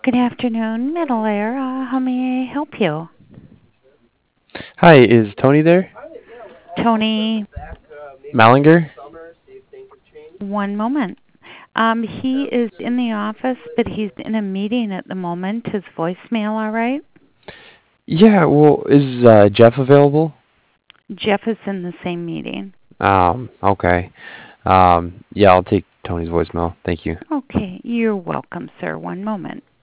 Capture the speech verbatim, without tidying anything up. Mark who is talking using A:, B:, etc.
A: Good afternoon, Middle Air. Uh, how may I help you?
B: Hi, is Tony there?
A: Tony,
B: Mallinger?
A: one moment. Um, he is in the office, but he's in a meeting at the moment. His voicemail, all right?
B: Yeah, well, is uh, Jeff available?
A: Jeff is in the same meeting.
B: Um, okay. Um, yeah, I'll take Tony's voicemail. Thank you.
A: Okay, you're welcome, sir. One moment.